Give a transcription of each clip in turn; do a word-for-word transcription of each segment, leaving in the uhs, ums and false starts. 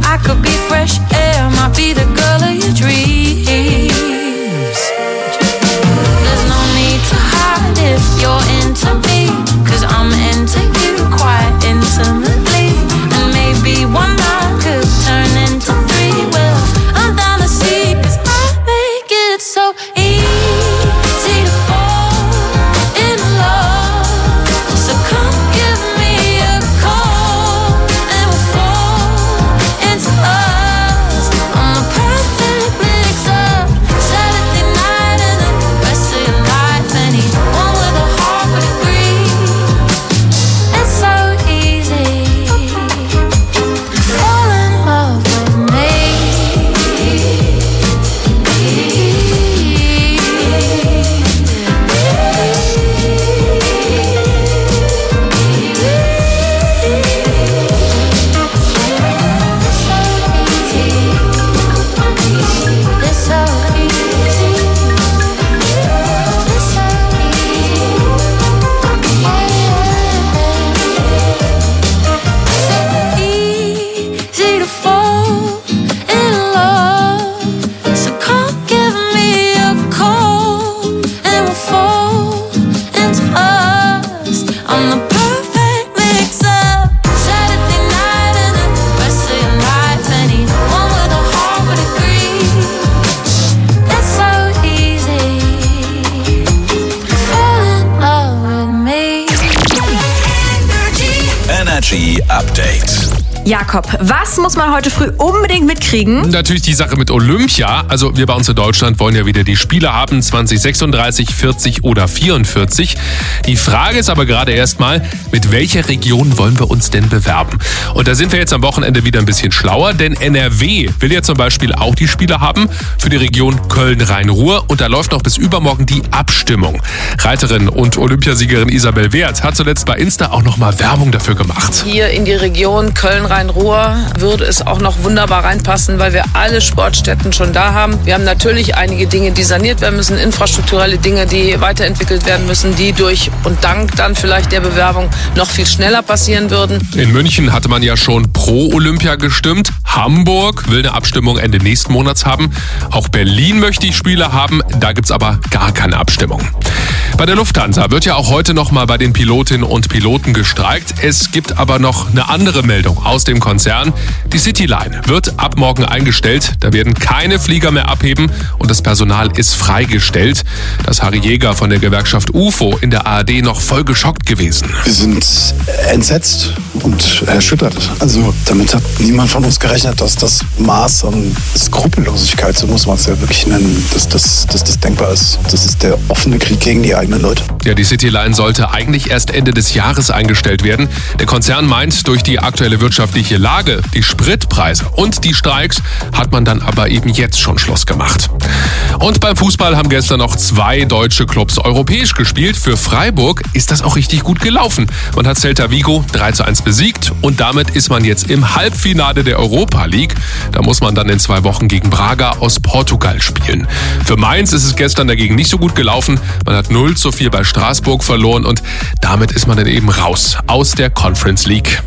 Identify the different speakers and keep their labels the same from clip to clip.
Speaker 1: I could be fresh air, might be the girl of your dreams. There's no need to hide if you're into me, 'cause I'm into you quite intimately. And maybe one night could turn into three. Well, I'm down to see, 'cause I make it so easy to fall in love. So come give me a call and we'll fall into us. I'm the perfect mix-up, Saturday night and the rest of your life. Anyone with a heart would agree. It's so easy to fall in love with me. It's so easy. It's so easy. Easy to fall in love. So come give me a call and we'll fall into us. I'm the perfect mix-up, Saturday night and the rest of your life. Anyone with a heart would agree. It's so easy to fall in love with me.
Speaker 2: Energy Update.
Speaker 3: Jakob, was muss man heute früh unbedingt mitkriegen?
Speaker 4: Natürlich die Sache mit Olympia. Also wir bei uns in Deutschland wollen ja wieder die Spiele haben, zwanzig sechsunddreißig, vierzig oder vierundvierzig. Die Frage ist aber gerade erstmal, mit welcher Region wollen wir uns denn bewerben? Und da sind wir jetzt am Wochenende wieder ein bisschen schlauer, denn N R W will ja zum Beispiel auch die Spiele haben für die Region Köln-Rhein-Ruhr. Und da läuft noch bis übermorgen die Abstimmung. Reiterin und Olympiasiegerin Isabel Wert hat zuletzt bei Insta auch nochmal Werbung dafür gemacht.
Speaker 5: Hier in die Region Köln-Rhein-Ruhr würde es auch noch wunderbar reinpassen, weil wir alle Sportstätten schon da haben. Wir haben natürlich einige Dinge, die saniert werden müssen, infrastrukturelle Dinge, die weiterentwickelt werden müssen, die durch und dank dann vielleicht der Bewerbung noch viel schneller passieren würden.
Speaker 4: In München hatte man ja schon pro Olympia gestimmt. Hamburg will eine Abstimmung Ende nächsten Monats haben. Auch Berlin möchte die Spiele haben. Da gibt's aber gar keine Abstimmung. Bei der Lufthansa wird ja auch heute noch mal bei den Pilotinnen und Piloten gestreikt. Es gibt aber noch eine andere Meldung aus dem Konzern. Die Cityline wird ab morgen eingestellt. Da werden keine Flieger mehr abheben und das Personal ist freigestellt. Das ist Harry Jäger von der Gewerkschaft U F O in der A R D noch voll geschockt gewesen.
Speaker 6: Wir sind entsetzt und erschüttert. Also damit hat niemand von uns gerechnet, dass das Maß an Skrupellosigkeit, so muss man es ja wirklich nennen, dass das, dass das denkbar ist. Das ist der offene Krieg gegen die eigenen Leute.
Speaker 4: Ja, die Cityline sollte eigentlich erst Ende des Jahres eingestellt werden. Der Konzern meint, durch die aktuelle wirtschaftliche Lage, die Spritpreise und die Streiks hat man dann aber eben jetzt schon Schluss gemacht. Und beim Fußball haben gestern noch zwei deutsche Clubs europäisch gespielt. Für Freiburg ist das auch richtig gut gelaufen. Man hat Celta Vigo drei zu eins besiegt und damit ist man jetzt im Halbfinale der Europa League. Da muss man dann in zwei Wochen gegen Braga aus Portugal spielen. Für Mainz ist es gestern dagegen nicht so gut gelaufen. Man hat null zu vier bei Straßburg verloren und damit ist man dann eben raus aus der Conference League.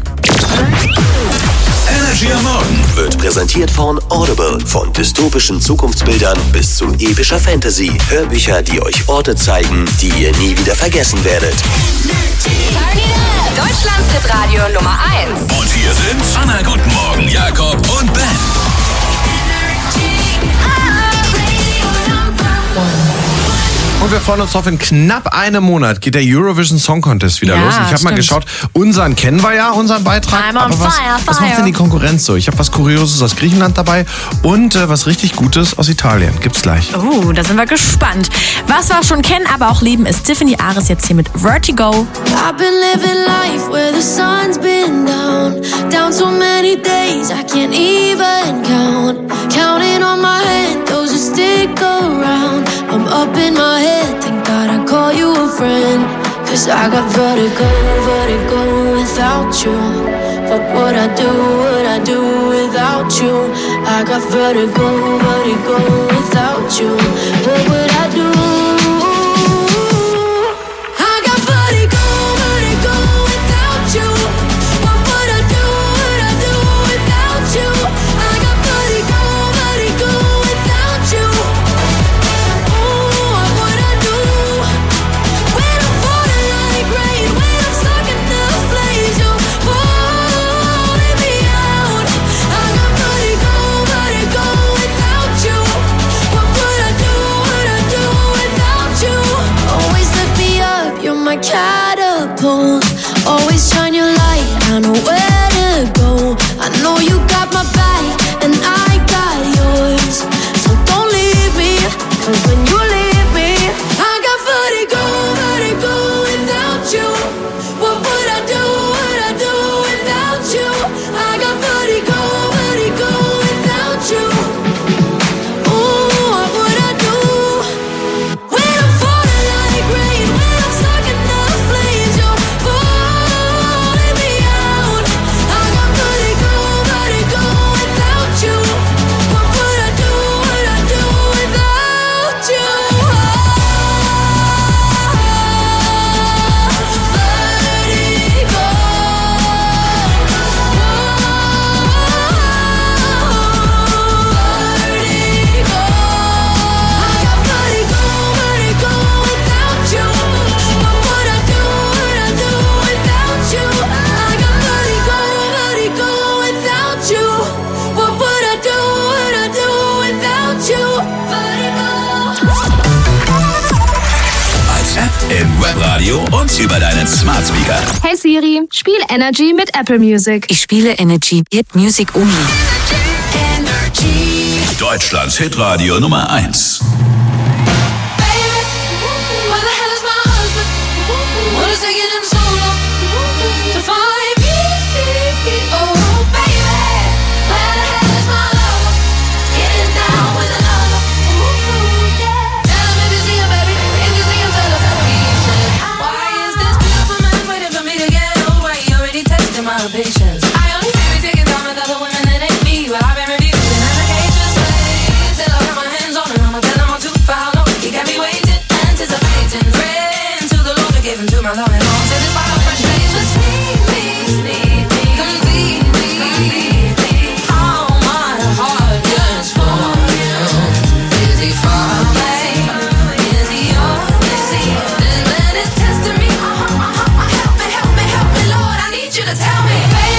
Speaker 2: Energy am Morgen wird präsentiert von Audible. Von dystopischen Zukunftsbildern bis zu epischer Fantasy. Hörbücher, die euch Orte zeigen, die ihr nie wieder vergessen werdet.
Speaker 7: Deutschlands Hitradio Nummer eins.
Speaker 2: Und hier sind Anna, guten Morgen, Jakob und Ben.
Speaker 8: Und wir freuen uns drauf, in knapp einem Monat geht der Eurovision Song Contest wieder
Speaker 3: Ja,
Speaker 8: los. Ich habe mal geschaut, unseren kennen wir ja, unseren Beitrag.
Speaker 3: I'm on
Speaker 8: aber was,
Speaker 3: fire,
Speaker 8: was
Speaker 3: fire.
Speaker 8: macht denn die Konkurrenz so? Ich habe was Kurioses aus Griechenland dabei und äh, was richtig Gutes aus Italien. Gibt's gleich.
Speaker 3: Oh, da sind wir gespannt. Was wir auch schon kennen, aber auch lieben, ist Tiffany Ares jetzt hier mit Vertigo.
Speaker 1: I've been living life where the sun's been down, down so many days I can't even count. Counting on my hand, those who stick around. I'm up in my head, thank God I call you a friend. Cause I got vertigo, vertigo without you. What would I do, would I do without you? I got vertigo, vertigo without you. What would I do? I
Speaker 9: über deinen Smart Speaker.
Speaker 10: Hey Siri, spiel Energy mit Apple Music.
Speaker 11: Ich spiele Energy Hit Music um.
Speaker 9: Deutschlands Hitradio Nummer eins.
Speaker 1: Patience. I only feel we taking time with other women that ain't me, but I've been refusing applications. Wait till I got my hands on it, I'ma tell them I'll do for how long. He got me waiting, anticipating, praying to the Lord to give him to my Lord and all. Till this final frustration, need me, need me, complete me. All my heart yearns for you. Is he far away? Is he always see? This man is testing me. Uh-huh, uh-huh, help me, help me, help me, Lord. I need you to tell me.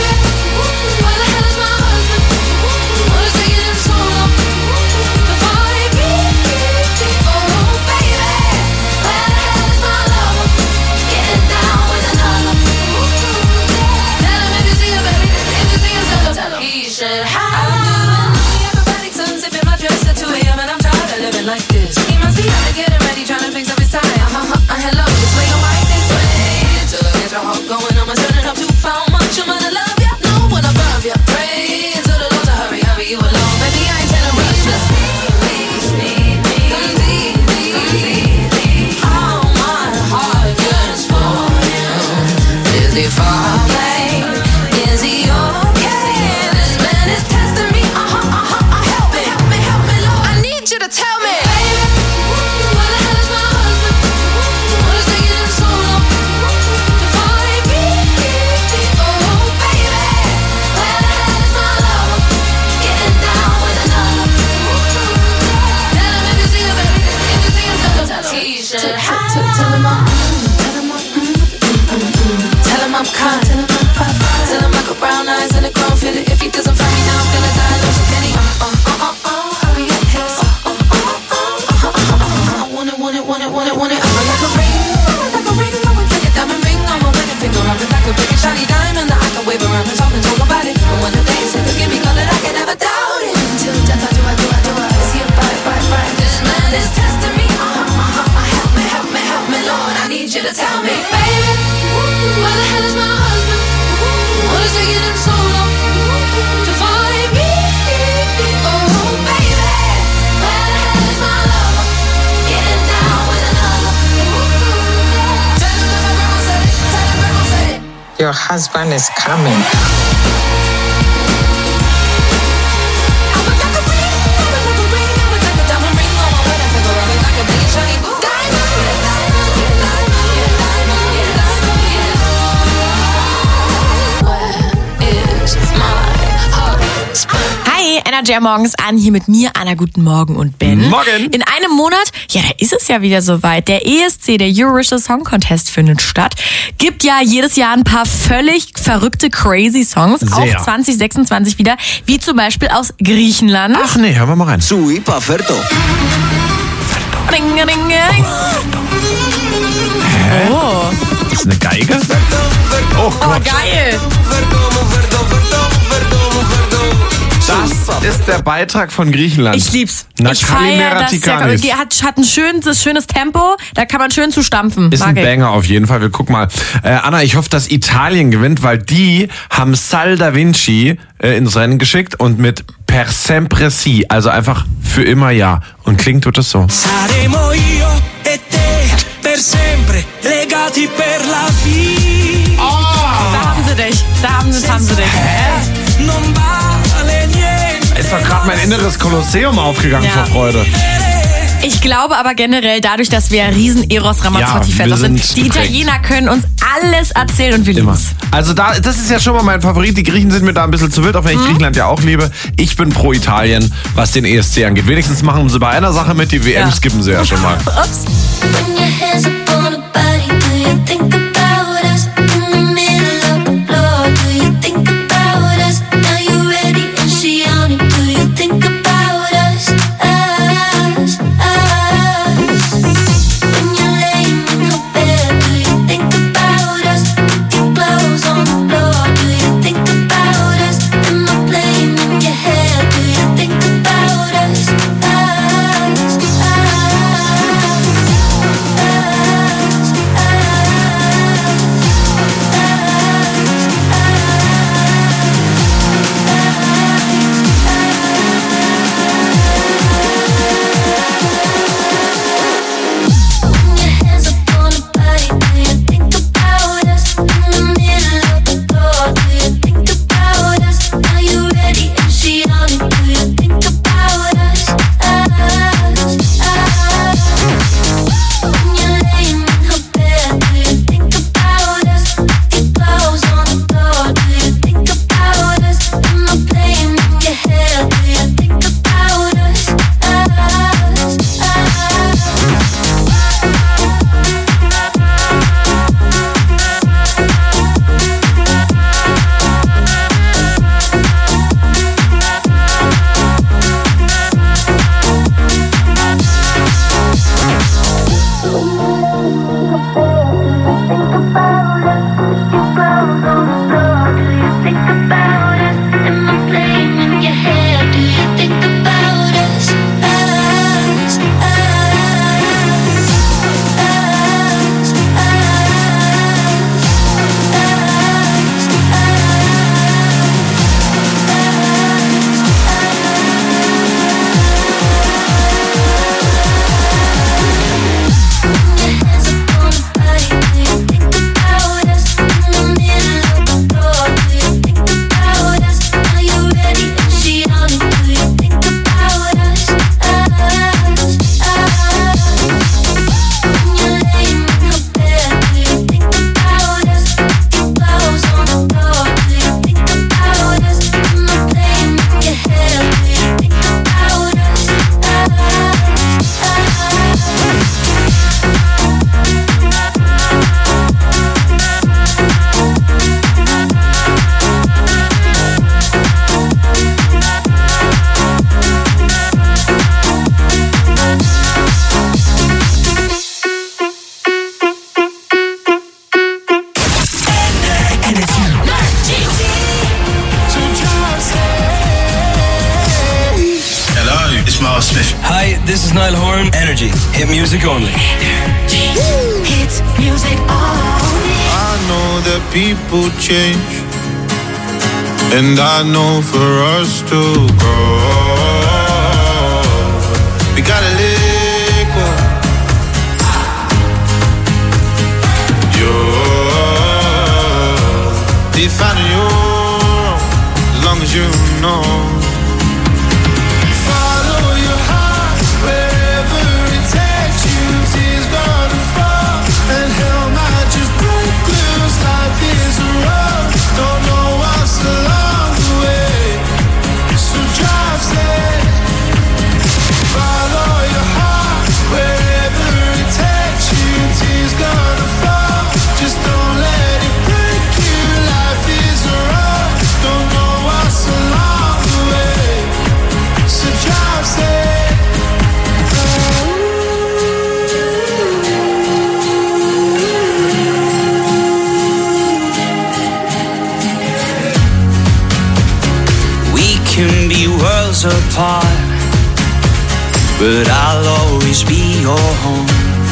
Speaker 1: Like this, he must be out to get him ready, trying to fix up his tie. Uh-huh, uh, hello, this way, don't like this way. Till I get your heart going, I'ma turn it up too far. Much I'm gonna love ya, no one above ya. Pray to the Lord to hurry, hurry you along. Baby, I ain't telling rush, just need me, need me, complete me. All my heart yearns for you. Is he far away? Is he okay? This man is testing me. Uh-huh, uh-huh, uh, help me, help me, help me, Lord. I need you to tell me. I'm kind. Tell him I got brown eyes and a grown feeling. If he doesn't find me now, I'm gonna die. Lose a penny. Uh, uh, uh, uh, uh, hurry up, pace. Uh, uh, uh, uh, uh, uh, uh, uh, I want it, want it, want it, want it, want it. I'm like a ring, like a ring. I want like a diamond ring on my wedding finger. I'm like a big and shiny diamond that I can wave around and talk and talk about it. And when the day is forgive me, call it, I can never doubt it. Until death, I do, I do, I do, I is he a bite, bite, bite? This man is testing me. Uh, uh, uh, uh, help me, help me, help me, Lord. I need you to tell me, baby. Where the hell is my husband? What is taking him so long to find me? Oh, baby, where the hell is my lover? Getting down with another. Tell him that my grandma said it. Tell him grandma said it.
Speaker 12: Your husband is coming.
Speaker 3: Energy morgens an, hier mit mir, Anna, guten Morgen und Ben.
Speaker 8: Morgen.
Speaker 3: In einem Monat, ja, da ist es ja wieder soweit. Der E S C, der Eurovision Song Contest, findet statt. Gibt ja jedes Jahr ein paar völlig verrückte, crazy Songs. Sehr. Auch zwanzig sechsundzwanzig wieder, wie zum Beispiel aus Griechenland.
Speaker 8: Ach nee, hören wir mal rein.
Speaker 2: Sui Paferto.
Speaker 3: Ring, ring, ring.
Speaker 8: Hä? Oh. Das ist eine Geige? Oh Gott.
Speaker 3: Oh, geil.
Speaker 8: Das ist der Beitrag von Griechenland.
Speaker 3: Ich lieb's.
Speaker 8: Na,
Speaker 3: ich feiere das sehr. Die hat, hat ein schönes, schönes Tempo, da kann man schön zu stampfen.
Speaker 8: Ist ein Banger auf jeden Fall. Wir gucken mal. Äh, Anna, ich hoffe, dass Italien gewinnt, weil die haben Sal da Vinci äh, ins Rennen geschickt und mit Per sempre sì, also einfach für immer ja. Und klingt tut das so.
Speaker 13: Saremo io e te per sempre legati per la vita.
Speaker 3: Oh, da haben sie dich. Da haben sie, haben sie dich.
Speaker 8: Hä?
Speaker 13: Non vale niente.
Speaker 8: Ist doch gerade mein inneres Kolosseum aufgegangen ja. vor Freude.
Speaker 3: Ich glaube aber generell, dadurch, dass wir riesen Eros Ramazzotti-Fans
Speaker 8: ja,
Speaker 3: sind, die
Speaker 8: geprägt.
Speaker 3: Italiener können uns alles erzählen und wir lieben es.
Speaker 8: Also da, das ist ja schon mal mein Favorit. Die Griechen sind mir da ein bisschen zu wild, auch wenn ich mhm. Griechenland ja auch liebe. Ich bin pro Italien, was den E S C angeht. Wenigstens machen sie bei einer Sache mit, die W M ja. skippen sie ja schon mal.
Speaker 3: Ups.
Speaker 1: Think about
Speaker 13: this is Niall Horan. Energy. Hit music only.
Speaker 1: Hits music only.
Speaker 12: I know that people change, and I know for us to grow, we gotta let go. You're defining your own, as long as you know. Follow your heart wherever it takes you. Tears gonna fall and hell might just break loose. Life is a road, don't know what's along the way, so drive safe. Follow your heart wherever it takes you. Tears gonna fall, just don't let it break you. Life is a road, don't know what's along the way, so drive safe.
Speaker 13: We can be worlds apart, but I'll always be your home.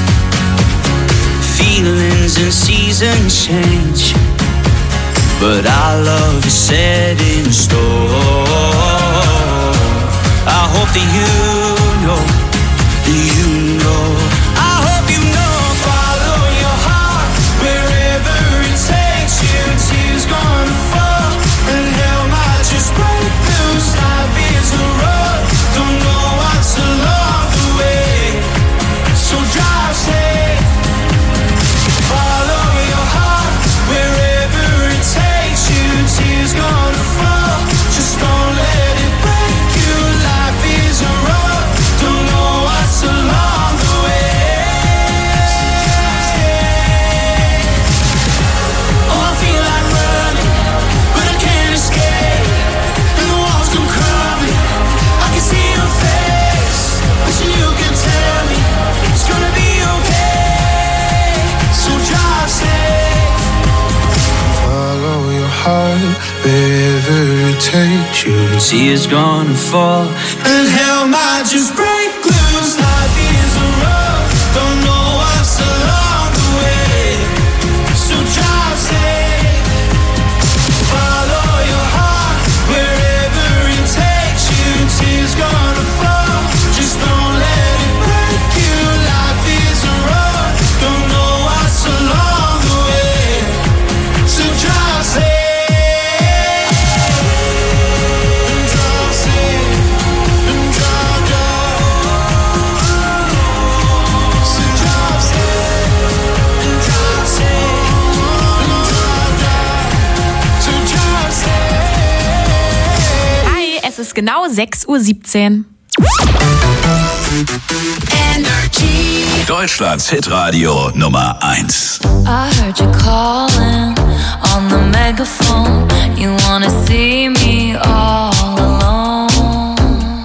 Speaker 13: Feelings and seasons change, but our love is set in stone. I hope that you know, that you know. I hope you know. Follow your heart wherever it takes you. Tears gonna fall and hell might just break loose. Life is a road, don't know what's along the way, so drive safe. Follow your heart wherever it takes you. Tears gonna fall, just don't let it break you. Life is a road, don't know what's along the way. Oh, I feel like running, but I can't escape, and the walls come crumbling. I can see your face, but you can tell me it's gonna be okay, so drive safe. Follow your heart wherever it takes you. Tears gonna fall and hell might just break loose. Life is a road, don't know what's along the way, so drive safe. Follow your heart wherever it takes you. Tears gonna fall, just don't let it break you. Life is a road, don't know what's along the way, so drive safe. And drive safe, and drive, drive. So drive safe, and drive safe, and drive, drive. So drive safe.
Speaker 3: Hi, es ist genau sechs Uhr siebzehn.
Speaker 1: Energy.
Speaker 9: Deutschlands Hitradio Nummer eins.
Speaker 1: I heard you calling on the megaphone. You wanna see me all alone.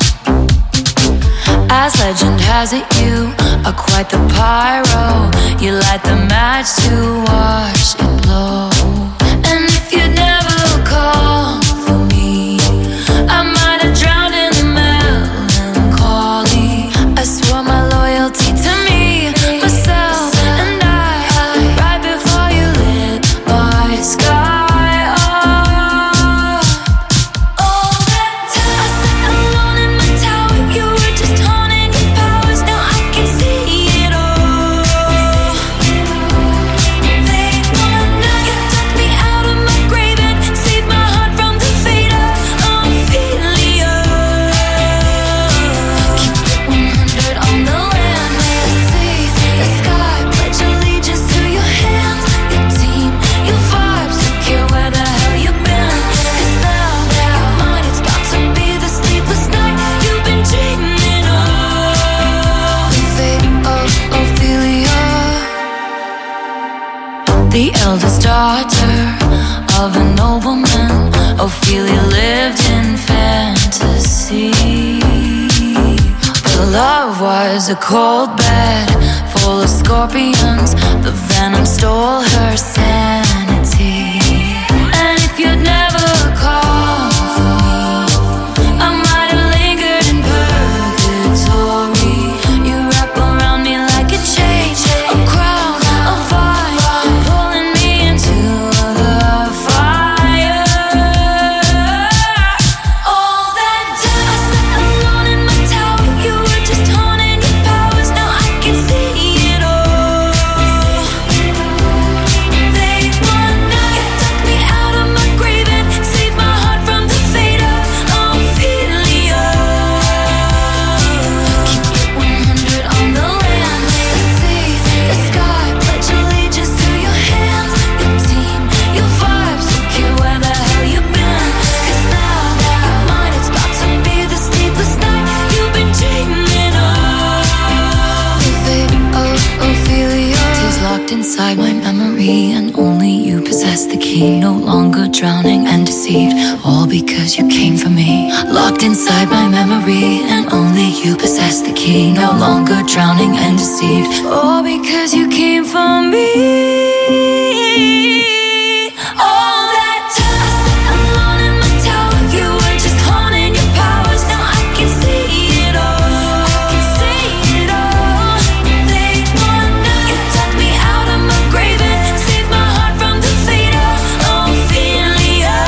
Speaker 1: As legend has it, you are quite the pyro. You light the match to watch it blow. And if you'd never call for me, I might have drowned in the melancholy. I swore my loyalty to me, myself, and I, right before you lit my sky up. All that time I sat alone in my tower, you were just honing your powers. Now I can see it all. They wanna know you took me out of my grave and saved my heart from the fate of Ophelia. Keep it one hundred on the land, the sea, the sky. Pledge allegiance to your hands, your team, your vibe. Secure where the hell you been. 'Cause now, now, mine, it's about to be the sleepless night you've been dreaming of. The fate of Ophelia, the eldest daughter of a nobleman. Ophelia lived in fantasy. But love was a cold bed full of scorpions. The venom stole her sanity. And if you'd never called for me, I might have lingered in purgatory.
Speaker 11: possess the key. No longer drowning and deceived, all because you came for me. Locked inside my memory, and only you possess the key. No longer drowning and deceived, all because you came for me. All that time I sat alone in my tower, you were just honing your powers. Now I can see it all. I can see it all. They wonder you dug me out of my grave and saved my heart from the fate of Ophelia.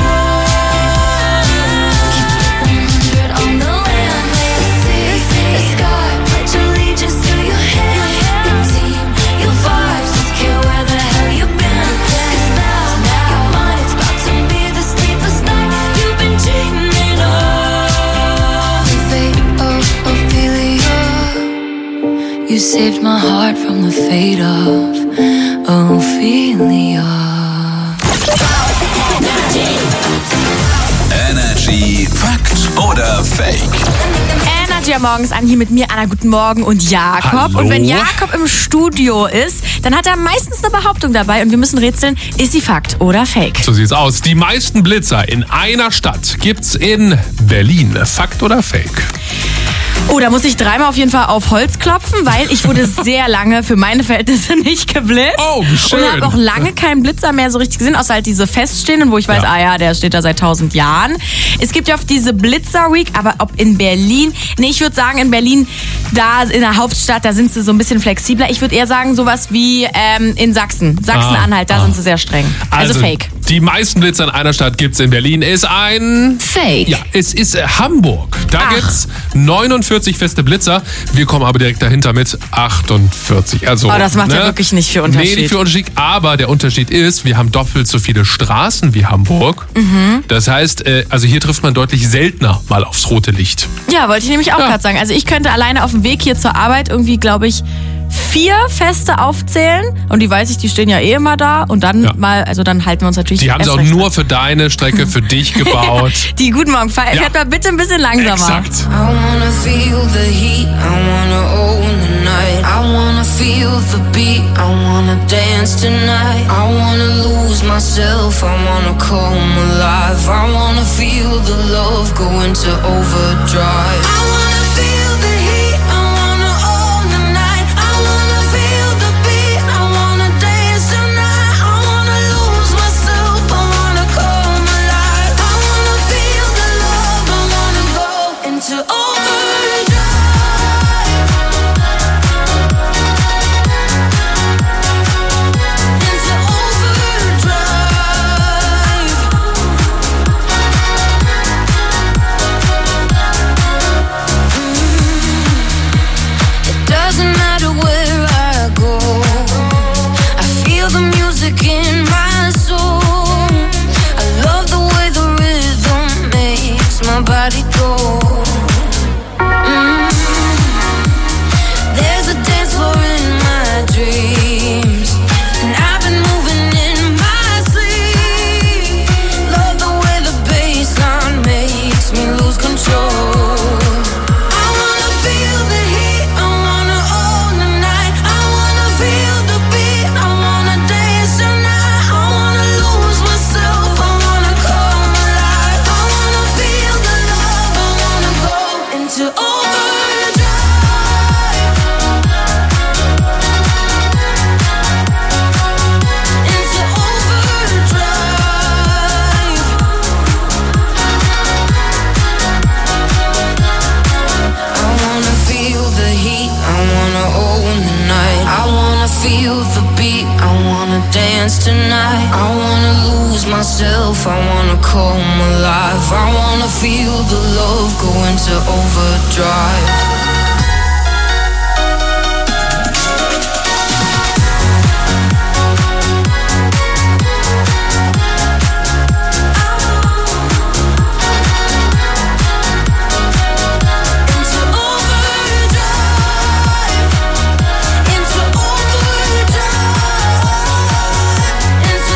Speaker 11: Keep it one hundred on the land, lay the sea, the sky. Pledge allegiance to your hand, your team, your vibes. Don't care where the hell you've been. 'Cause now you're mine. It's about to be the sleepless night you've been dreaming of. The fate of Ophelia. You saved my heart from the fate of Ophelia.
Speaker 9: Energy Fakt oder Fake?
Speaker 3: Energy am Morgens an, hier mit mir, Anna, guten Morgen und Jakob.
Speaker 4: Hallo.
Speaker 3: Und wenn Jakob im Studio ist, dann hat er meistens eine Behauptung dabei und wir müssen rätseln, ist sie Fakt oder Fake?
Speaker 4: So sieht's aus. Die meisten Blitzer in einer Stadt gibt's in Berlin. Fakt oder Fake?
Speaker 3: Oh, da muss ich dreimal auf jeden Fall auf Holz klopfen, weil ich wurde sehr lange für meine Verhältnisse nicht geblitzt.
Speaker 4: Oh, wie schön.
Speaker 3: Und habe auch lange keinen Blitzer mehr so richtig gesehen, außer halt diese feststehenden, wo ich weiß,
Speaker 4: Ja.
Speaker 3: ah ja, der steht da seit tausend Jahren. Es gibt ja oft diese Blitzer-Week, aber ob in Berlin, nee, ich würde sagen in Berlin, da in der Hauptstadt, da sind sie so ein bisschen flexibler. Ich würde eher sagen sowas wie ähm, in Sachsen, Sachsen-Anhalt, da
Speaker 4: Ah, ah.
Speaker 3: sind sie sehr streng. Also,
Speaker 4: Also,
Speaker 3: Fake.
Speaker 4: Die meisten Blitzer in einer Stadt gibt's in Berlin. Ist ein...
Speaker 11: Fake.
Speaker 4: Ja, es ist äh, Hamburg. Da
Speaker 3: Ach.
Speaker 4: gibt's neunundvierzig feste Blitzer. Wir kommen aber direkt dahinter mit achtundvierzig. Also,
Speaker 3: Oh, das macht ja wirklich nicht viel Unterschied.
Speaker 4: Nee, nicht viel Unterschied. Aber der Unterschied ist, wir haben doppelt so viele Straßen wie Hamburg.
Speaker 3: Mhm.
Speaker 4: Das heißt, äh, also hier trifft man deutlich seltener mal aufs rote Licht.
Speaker 3: Ja, wollte ich nämlich auch
Speaker 4: Ja.
Speaker 3: gerade sagen. Also ich könnte alleine auf dem Weg hier zur Arbeit irgendwie, glaube ich, vier Feste aufzählen. Und die weiß ich, die stehen ja eh immer da. Und dann
Speaker 4: Ja.
Speaker 3: mal, also dann halten wir uns natürlich
Speaker 4: Die haben sie
Speaker 3: erst
Speaker 4: auch
Speaker 3: recht
Speaker 4: nur
Speaker 3: dran.
Speaker 4: für deine Strecke, für dich gebaut.
Speaker 3: Die Guten Morgen, fahr,
Speaker 4: Ja.
Speaker 3: fährt mal bitte ein bisschen langsamer.
Speaker 4: Exakt.
Speaker 13: I wanna feel the heat, I wanna own the night. I wanna feel the beat, I wanna dance tonight. I wanna lose myself, I wanna come alive. I wanna feel the love go into overdrive. I wanna feel the heat, I wanna own the night. I wanna feel the beat, I wanna dance tonight. I wanna lose myself, I wanna come alive. I wanna feel the love, I wanna go into overdrive. Into overdrive. It doesn't matter where I go. I feel the music in my soul. I love the way the rhythm makes my body go. Mm. There's a dance floor in my dreams, and I've been moving in my sleep. Love the way the bassline makes me lose control. I wanna feel the heat, I wanna own the night. I wanna feel the beat, I wanna dance tonight. I wanna lose myself, I wanna come alive. I wanna feel the love, I wanna go into overdrive. Into overdrive. I wanna feel the heat, I wanna own the night. I wanna feel the beat, I wanna dance tonight. I wanna lose myself, I wanna come alive. I wanna feel the love go into overdrive. Into overdrive. Into overdrive. Into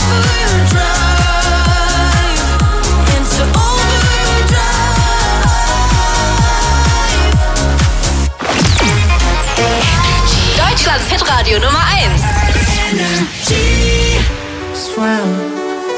Speaker 13: overdrive. Into overdrive.
Speaker 7: Deutschlands Hitradio Nummer eins.
Speaker 13: Energy. Swim.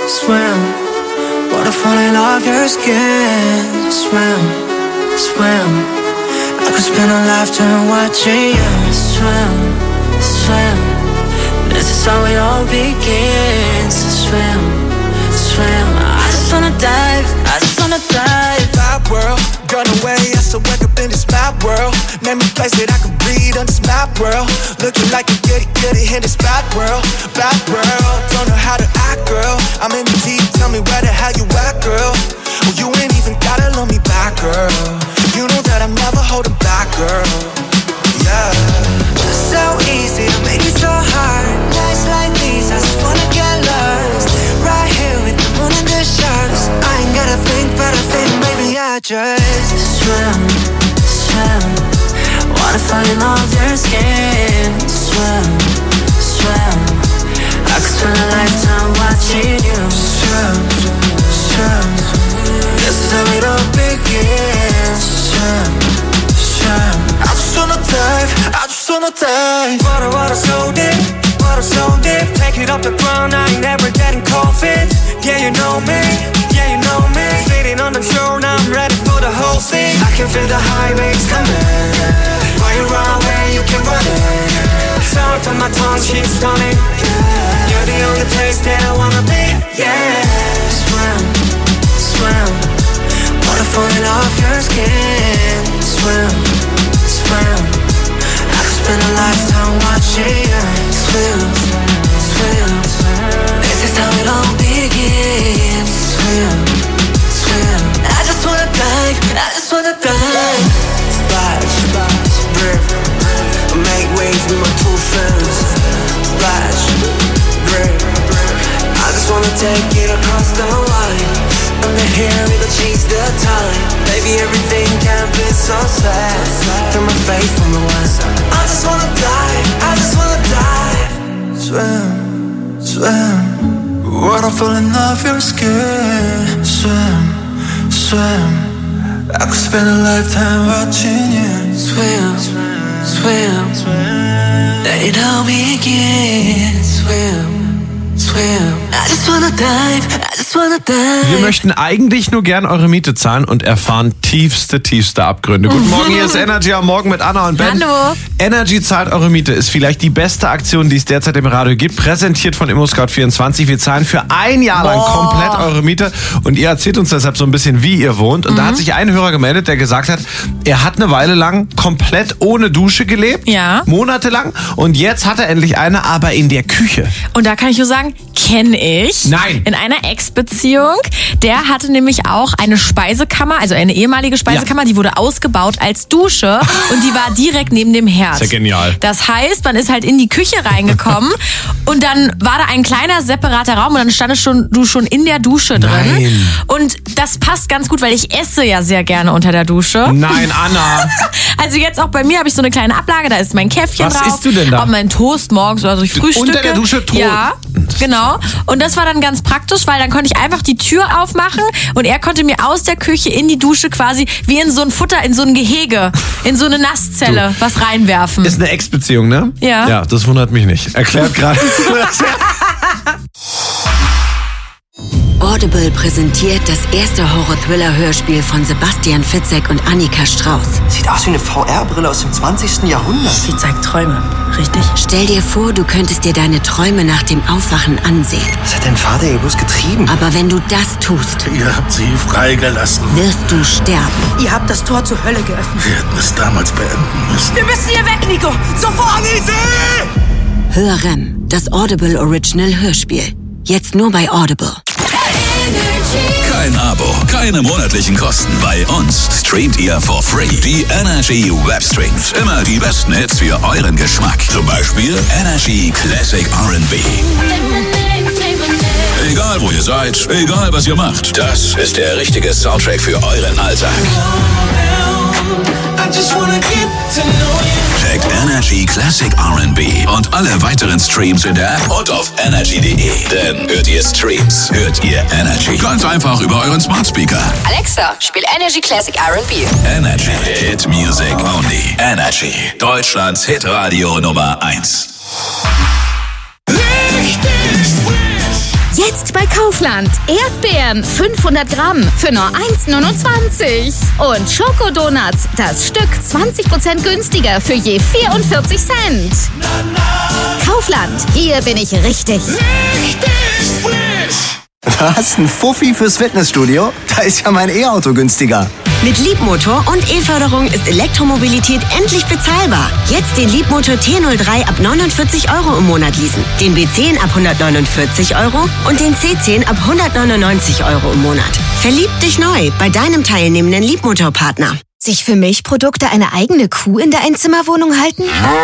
Speaker 13: swim. Wanna fall in love your skin, swim, swim. I could spend a lifetime watching you swim, swim. This is how it all begins. Swim, swim. I just wanna dive, I just wanna dive.
Speaker 12: Bad world, run away, I still wake up in this bad world. Name a place that I can breathe on this map world. Looking like a goody goody in this bad world, bad world. Don't know how to act, girl. I'm in the deep, tell me where the hell you at, girl. Oh, you ain't even gotta love me back, girl. You know that I'm never holding back, girl. Yeah.
Speaker 13: Just so easy to make it so hard. Nights like these, I just wanna get lost. Right here with the moon and the stars. I ain't gotta think, but I think maybe I just swim, swim. Wanna fall in love your skin. Swim, swim. I could spend a lifetime watching you swim, swim. This is how it all begins. Swim, swim. I just wanna dive, I just wanna dive.
Speaker 12: Water, water so deep, water so deep. Take it off the ground, I ain't never getting cold feet. Yeah, you know me, yeah, you know me. Sitting on the shore, now I'm ready for the whole scene. I can feel the high waves coming. While you run away, you can run it. Sound on my tongue, she's stunning. You're the only place that I wanna be. Yeah.
Speaker 13: Swim, swim. Wanna fall in off your skin. Swim, swim. I could spend a lifetime watching you swim, swim. This is how it all begins. Swim, swim. I just wanna dive, I just wanna dive.
Speaker 12: Splash, splash, rip, make waves with my two friends. Splash, rip, I just wanna take it across the line. Under here, we gon' change the time. Baby, everything can be so sad. Turn my face from the west. I just wanna dive, I just wanna dive.
Speaker 13: Swim, swim. Water fall in love your skin. Swim, swim. I could spend a lifetime watching you swim, swim, swim. Let it all begin. Swim, swim. I just wanna dive, I just wanna dive.
Speaker 8: Wir möchten eigentlich nur gern eure Miete zahlen und erfahren tiefste, tiefste Abgründe. Guten Morgen, hier ist Energy am Morgen mit Anna und Ben.
Speaker 3: Hallo.
Speaker 8: Energy zahlt eure Miete ist vielleicht die beste Aktion, die es derzeit im Radio gibt. Präsentiert von ImmoScout vierundzwanzig. Wir zahlen für ein Jahr lang
Speaker 3: Boah.
Speaker 8: komplett eure Miete und ihr erzählt uns deshalb so ein bisschen, wie ihr wohnt. Und mhm. da hat sich ein Hörer gemeldet, der gesagt hat, er hat eine Weile lang komplett ohne Dusche gelebt.
Speaker 3: Ja.
Speaker 8: Monatelang. Und jetzt hat er endlich eine, aber in der Küche.
Speaker 3: Und da kann ich nur sagen, kenne ich.
Speaker 8: Nein.
Speaker 3: In einer Ex-Beziehung. Der hatte nämlich auch eine Speisekammer, also eine ehemalige Speisekammer, ja. Die wurde ausgebaut als Dusche und die war direkt neben dem Herd.
Speaker 8: Sehr genial.
Speaker 3: Das heißt, man ist halt in die Küche reingekommen und dann war da ein kleiner separater Raum und dann standest schon, du schon in der Dusche drin.
Speaker 8: Nein.
Speaker 3: Und das passt ganz gut, weil ich esse ja sehr gerne unter der Dusche.
Speaker 8: Nein, Anna.
Speaker 3: Also jetzt auch bei mir habe ich so eine kleine Ablage, da ist mein Käffchen
Speaker 8: Was
Speaker 3: drauf.
Speaker 8: isst du denn da?
Speaker 3: Auch mein Toast morgens, also ich frühstücke.
Speaker 8: Unter der Dusche Toast?
Speaker 3: Ja, genau. Und das war dann ganz praktisch, weil dann konnte ich einfach die Tür aufmachen und er konnte mir aus der Küche in die Dusche quasi wie in so ein Futter, in so ein Gehege, in so eine Nasszelle du. was reinwerfen.
Speaker 8: Ist eine Ex-Beziehung, ne?
Speaker 3: Ja.
Speaker 8: Ja, das wundert mich nicht. Erklärt gerade.
Speaker 14: Audible präsentiert das erste Horror-Thriller-Hörspiel von Sebastian Fitzek und Annika Strauß.
Speaker 15: Sieht aus wie eine V R-Brille aus dem zwanzigsten Jahrhundert.
Speaker 16: Sie zeigt Träume, richtig?
Speaker 14: Stell dir vor, du könntest dir deine Träume nach dem Aufwachen ansehen.
Speaker 15: Was hat dein Vater ihr bloß getrieben?
Speaker 14: Aber wenn du das tust,
Speaker 17: ihr habt sie freigelassen.
Speaker 14: Wirst du sterben.
Speaker 16: Ihr habt das Tor zur Hölle geöffnet.
Speaker 17: Wir hätten es damals beenden müssen.
Speaker 16: Wir müssen hier weg, Nico! Sofort!
Speaker 14: Hörrem, das Audible Original Hörspiel. Jetzt nur bei Audible.
Speaker 9: Kein Abo, keine monatlichen Kosten. Bei uns streamt ihr for free die Energy Webstreams. Immer die besten Hits für euren Geschmack. Zum Beispiel Energy Classic R and B. Egal wo ihr seid, egal was ihr macht, das ist der richtige Soundtrack für euren Alltag. Checkt Energy Classic R and B und alle weiteren Streams in der App und auf energy punkt de. Denn hört ihr Streams, hört ihr Energy. Ganz einfach über euren Smart Speaker.
Speaker 7: Alexa, spiel Energy Classic R and B.
Speaker 9: Energy Hit Music Only. Energy, Deutschlands Hitradio Nummer eins.
Speaker 12: Richtig frisch,
Speaker 10: Jetzt bei Kaufland. Erdbeeren fünfhundert Gramm für nur eins neunundzwanzig. Und Schokodonuts, das Stück zwanzig Prozent günstiger für je vierundvierzig Cent. Kaufland, hier bin ich richtig.
Speaker 15: Richtig frisch! Was? Ein Fuffi fürs Fitnessstudio? Da ist ja mein E-Auto günstiger.
Speaker 14: Mit Leapmotor und E-Förderung ist Elektromobilität endlich bezahlbar. Jetzt den Leapmotor T null drei ab neunundvierzig Euro im Monat leasen, den B zehn ab hundertneunundvierzig Euro und den C zehn ab hundertneunundneunzig Euro im Monat. Verlieb dich neu bei deinem teilnehmenden Leapmotor-Partner.
Speaker 10: Sich für Milchprodukte eine eigene Kuh in der Einzimmerwohnung halten?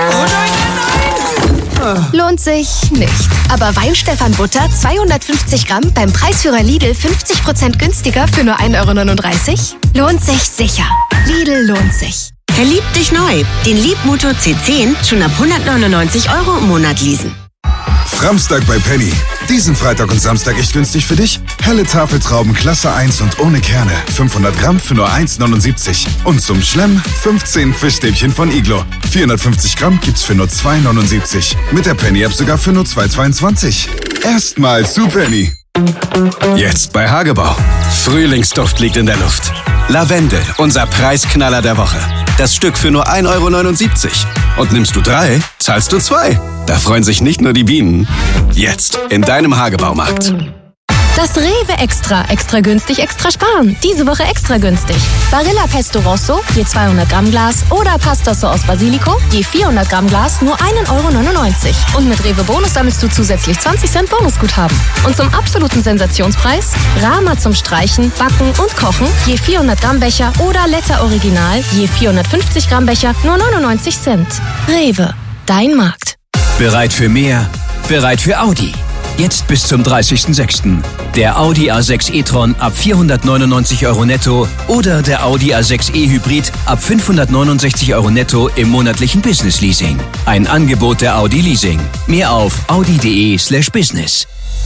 Speaker 10: Lohnt sich nicht. Aber Weihenstephan Butter zweihundertfünfzig Gramm beim Preisführer Lidl fünfzig Prozent günstiger für nur ein Euro neununddreißig? Lohnt sich sicher. Lidl lohnt sich.
Speaker 14: Verlieb dich neu. Den Leapmotor C zehn schon ab hundertneunundneunzig Euro im Monat leasen.
Speaker 18: Samstag bei Penny. Diesen Freitag und Samstag echt günstig für dich? Helle Tafeltrauben Klasse eins und ohne Kerne. fünfhundert Gramm für nur eins neunundsiebzig. Und zum Schlemm fünfzehn Fischstäbchen von Iglo. vierhundertfünfzig Gramm gibt's für nur zwei neunundsiebzig. Mit der Penny-App sogar für nur zwei zweiundzwanzig. Erstmal zu Penny.
Speaker 19: Jetzt bei Hagebau. Frühlingsduft liegt in der Luft. Lavendel, unser Preisknaller der Woche. Das Stück für nur ein Euro neunundsiebzig. Und nimmst du drei, zahlst du zwei. Da freuen sich nicht nur die Bienen. Jetzt in deinem Hagebaumarkt.
Speaker 10: Das Rewe Extra. Extra günstig, extra sparen. Diese Woche extra günstig. Barilla Pesto Rosso, je zweihundert Gramm Glas. Oder Pasta Sauce Basilico, je vierhundert Gramm Glas, nur ein Euro neunundneunzig. Und mit Rewe Bonus sammelst du zusätzlich zwanzig Cent Bonusguthaben. Und zum absoluten Sensationspreis, Rama zum Streichen, Backen und Kochen, je vierhundert Gramm Becher. Oder Letter Original, je vierhundertfünfzig Gramm Becher, nur neunundneunzig Cent. Rewe, dein Markt.
Speaker 20: Bereit für mehr? Bereit für Audi. Jetzt bis zum dreißigsten sechsten Der Audi A sechs e-tron ab vierhundertneunundneunzig Euro netto oder der Audi A sechs e Hybrid ab fünfhundertneunundsechzig Euro netto im monatlichen Business Leasing. Ein Angebot der Audi Leasing. Mehr auf audi.de slash business.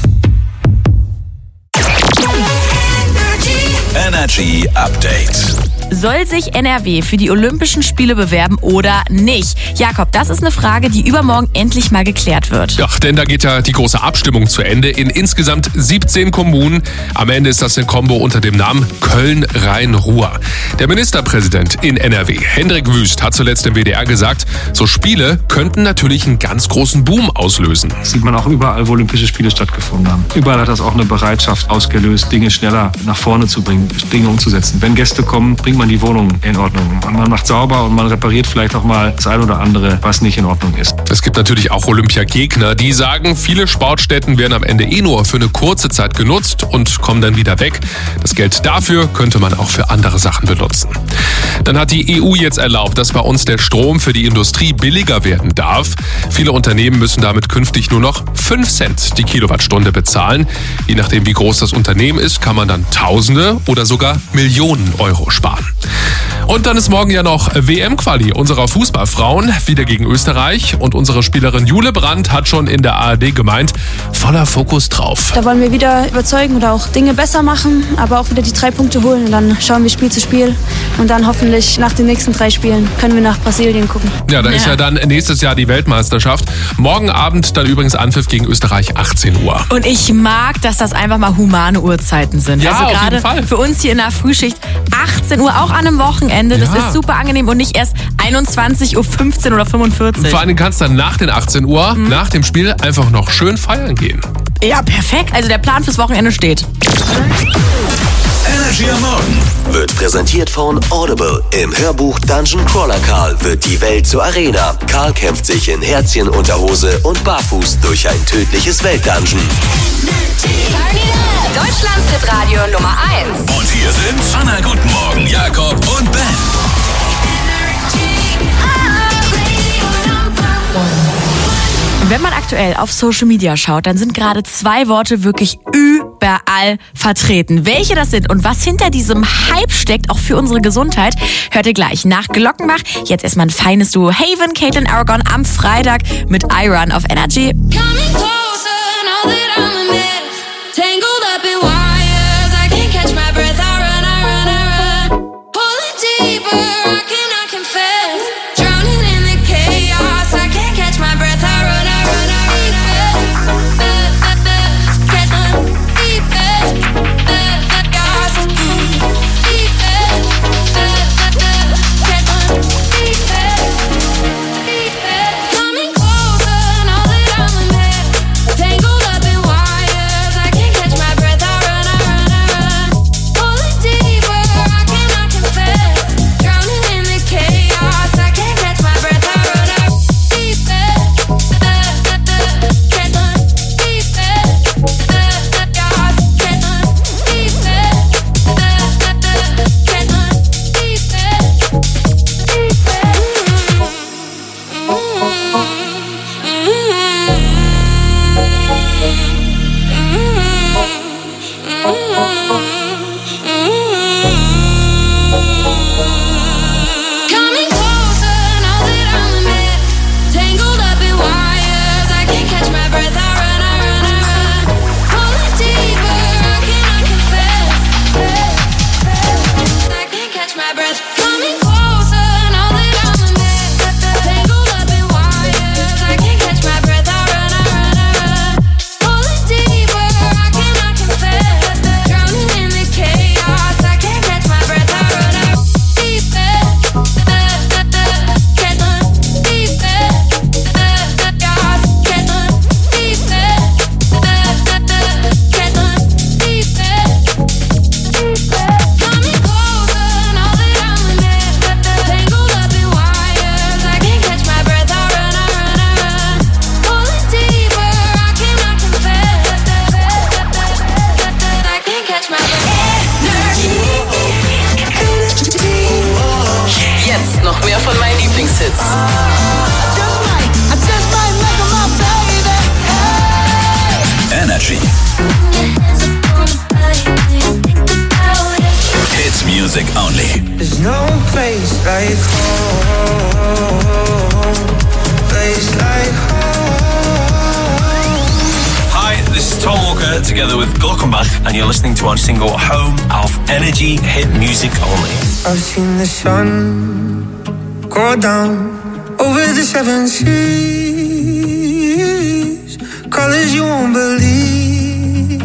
Speaker 9: Energy Update.
Speaker 3: Soll sich N R W für die Olympischen Spiele bewerben oder nicht? Jakob, das ist eine Frage, die übermorgen endlich mal geklärt wird.
Speaker 4: Ja, denn da geht ja die große Abstimmung zu Ende in insgesamt siebzehn Kommunen. Am Ende ist das eine Kombo unter dem Namen Köln-Rhein-Ruhr. Der Ministerpräsident in N R W, Hendrik Wüst, hat zuletzt im W D R gesagt, so Spiele könnten natürlich einen ganz großen Boom auslösen.
Speaker 21: Das sieht man auch überall, wo Olympische Spiele stattgefunden haben. Überall hat das auch eine Bereitschaft ausgelöst, Dinge schneller nach vorne zu bringen, Dinge umzusetzen. Wenn Gäste kommen, bringt man die Wohnung in Ordnung. Man macht sauber und man repariert vielleicht auch mal das ein oder andere, was nicht in Ordnung ist.
Speaker 4: Es gibt natürlich auch Olympiagegner, die sagen, viele Sportstätten werden am Ende eh nur für eine kurze Zeit genutzt und kommen dann wieder weg. Das Geld dafür könnte man auch für andere Sachen benutzen. Dann hat die E U jetzt erlaubt, dass bei uns der Strom für die Industrie billiger werden darf. Viele Unternehmen müssen damit künftig nur noch fünf Cent die Kilowattstunde bezahlen. Je nachdem, wie groß das Unternehmen ist, kann man dann Tausende oder sogar Millionen Euro sparen. Und dann ist morgen ja noch W M-Quali unserer Fußballfrauen, wieder gegen Österreich. Und unsere Spielerin Jule Brandt hat schon in der A R D gemeint, voller Fokus drauf.
Speaker 22: Da wollen wir wieder überzeugen oder auch Dinge besser machen, aber auch wieder die drei Punkte holen. Und dann schauen wir Spiel zu Spiel. Und dann hoffentlich nach den nächsten drei Spielen können wir nach Brasilien gucken.
Speaker 4: Ja, da ist ja dann nächstes Jahr die Weltmeisterschaft. Morgen Abend dann übrigens Anpfiff gegen Österreich, achtzehn Uhr.
Speaker 3: Und ich mag, dass das einfach mal humane Uhrzeiten sind.
Speaker 4: Ja,
Speaker 3: also
Speaker 4: auf jeden Fall.
Speaker 3: gerade für uns hier in der Frühschicht achtzehn Uhr, auch an einem Wochenende. Das
Speaker 4: Ja.
Speaker 3: ist super angenehm und nicht erst einundzwanzig Uhr fünfzehn oder fünfundvierzig.
Speaker 4: Vor allem kannst du dann nach den achtzehn Uhr, mhm. nach dem Spiel, einfach noch schön feiern gehen.
Speaker 3: Ja, perfekt. Also der Plan fürs Wochenende steht.
Speaker 9: Energy am Morgen
Speaker 2: Wird präsentiert von Audible. Im Hörbuch Dungeon Crawler Karl wird die Welt zur Arena. Karl kämpft sich in Herzchenunterhose und barfuß durch ein tödliches Weltdungeon.
Speaker 7: Deutschlands Hitradio Nummer eins.
Speaker 9: Und hier sind Anna, guten Morgen, Jakob und Ben.
Speaker 3: Wenn man aktuell auf Social Media schaut, dann sind gerade zwei Worte wirklich überall vertreten. Welche das sind und was hinter diesem Hype steckt, auch für unsere Gesundheit, hört ihr gleich nach Glockenbach. Jetzt erstmal ein feines Duo. Haven, Caitlin Aragon am Freitag mit I Run auf Energy.
Speaker 12: no place like home. Place like home.
Speaker 5: Hi, this is Tom Walker together with Glockenbach, and you're listening to our single Home auf Energy Hit Music Only.
Speaker 12: I've seen the sun go down over the seven seas. Colors you won't believe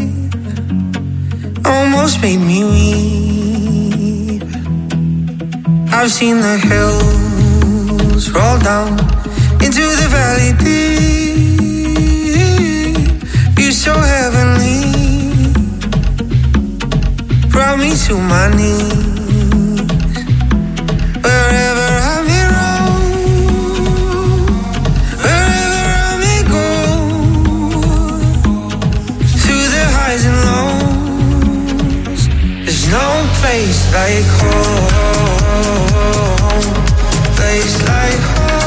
Speaker 12: almost made me weep. I've seen the hills roll down into the valley deep. You're so heavenly, brought me to my knees. Wherever I may roam, wherever I may go, through the highs and lows, there's no place like home. Place like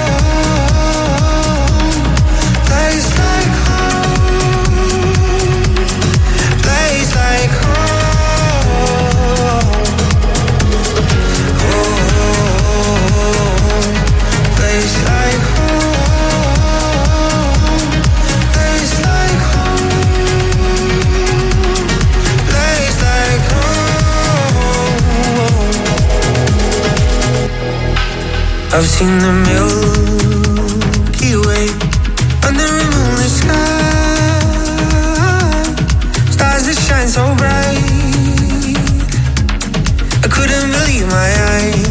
Speaker 12: home. Place like home. Place like home. Place like home, place like home, place like home. I've seen the Milky Way under a moonlit sky, stars that shine so bright, I couldn't believe my eyes.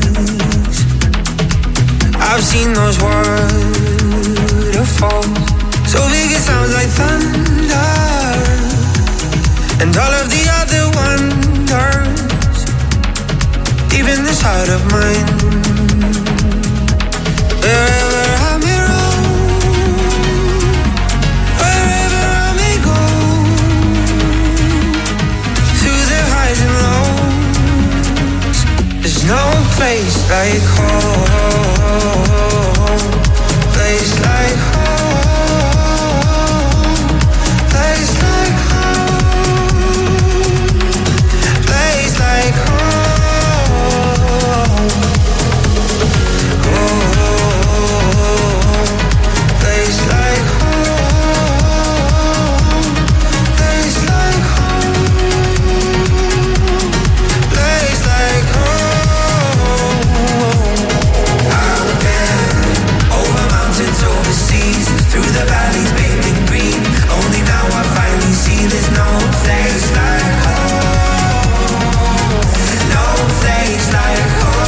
Speaker 12: I've seen those waterfalls, so big it sounds like thunder, and all of the other wonders, deep in this heart of mine. Wherever I may roam, wherever I may go, through the highs and lows, there's no place like home. Place like home. Place like home. Place like home. Oh, place like home. Place like home. Place like home. I've been over mountains, overseas, through the valleys, bathed in green. Only now I finally see there's no place like home. No place like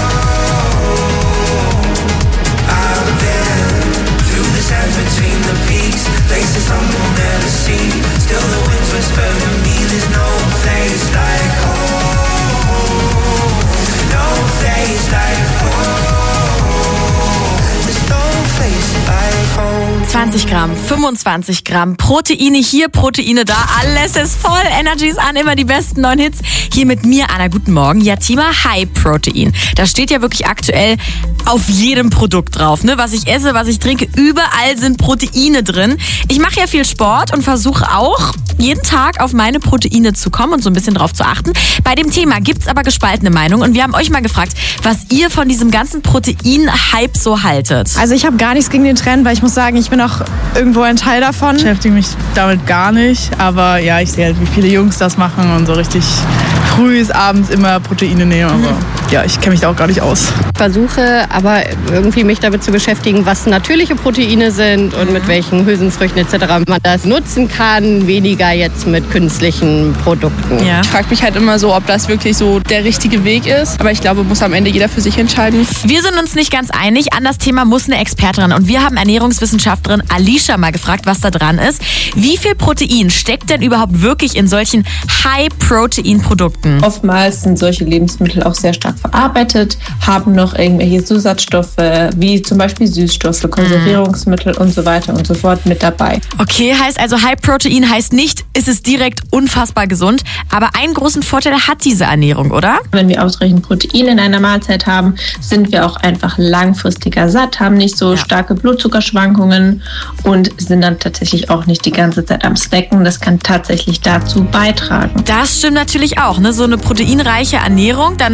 Speaker 12: home. I've been through the sands between the peaks, places some will never see. Still the winds whisper to me, there's no place like home. No place like home. There's no place like home.
Speaker 3: zwanzig Gramm, fünfundzwanzig Gramm, Proteine hier, Proteine da, alles ist voll, Energy ist an, immer die besten neuen Hits. Hier mit mir, Anna, guten Morgen. Ja, Thema High Protein. Das steht ja wirklich aktuell auf jedem Produkt drauf, ne? Was ich esse, was ich trinke, überall sind Proteine drin. Ich mache ja viel Sport und versuche auch, jeden Tag auf meine Proteine zu kommen und so ein bisschen drauf zu achten. Bei dem Thema gibt's aber gespaltene Meinungen und wir haben euch mal gefragt, was ihr von diesem ganzen Protein-Hype so haltet.
Speaker 6: Also ich habe gar nichts gegen den Trend, weil ich muss sagen, ich bin auch irgendwo ein Teil davon. Ich beschäftige mich damit gar nicht, aber ja, ich sehe halt, wie viele Jungs das machen und so richtig früh abends immer Proteine nehmen, aber mhm. ja, ich kenne mich da auch gar nicht aus.
Speaker 23: Ich versuche aber irgendwie mich damit zu beschäftigen, was natürliche Proteine sind und mhm. mit welchen Hülsenfrüchten et cetera man das nutzen kann, weniger jetzt mit künstlichen Produkten.
Speaker 6: Ja. Ich frage mich halt immer so, ob das wirklich so der richtige Weg ist, aber ich glaube, muss am Ende jeder für sich entscheiden.
Speaker 3: Wir sind uns nicht ganz einig, an das Thema muss eine Expertin und wir haben Ernährungswissenschaftlerin Alicia mal gefragt, was da dran ist. Wie viel Protein steckt denn überhaupt wirklich in solchen High-Protein-Produkten?
Speaker 24: Oftmals sind solche Lebensmittel auch sehr stark verarbeitet, haben noch irgendwelche Zusatzstoffe, wie zum Beispiel Süßstoffe, Konservierungsmittel und so weiter und so fort mit dabei.
Speaker 3: Okay, heißt also High-Protein heißt nicht, ist es direkt unfassbar gesund, aber einen großen Vorteil hat diese Ernährung, oder?
Speaker 24: Wenn wir ausreichend Protein in einer Mahlzeit haben, sind wir auch einfach langfristiger satt, haben nicht so ja. starke Blutzuckerschwankungen und sind dann tatsächlich auch nicht die ganze Zeit am Snacken. Das kann tatsächlich dazu beitragen.
Speaker 3: Das stimmt natürlich auch, ne? So eine proteinreiche Ernährung, dann isst man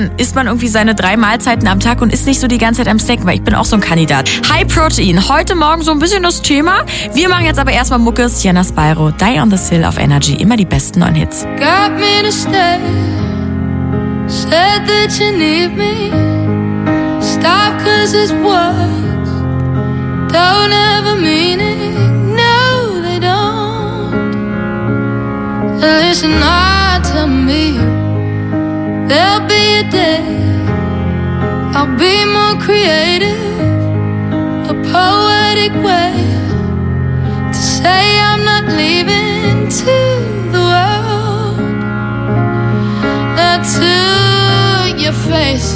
Speaker 3: irgendwie seine drei Mahlzeiten am Tag und ist nicht so die ganze Zeit am Snacken, weil ich bin auch so ein Kandidat. High Protein, heute Morgen so ein bisschen das Thema. Wir machen jetzt aber erstmal Mucke. Sienna Spyro, Die on the Sill auf Energy. Immer die besten neuen Hits.
Speaker 12: Got me to stay. Said that you need me. Stop cause it's words don't ever mean it. No, they don't. Listen, I tell me there'll be a day I'll be more creative, a poetic way to say I'm not leaving to the world, not to your face.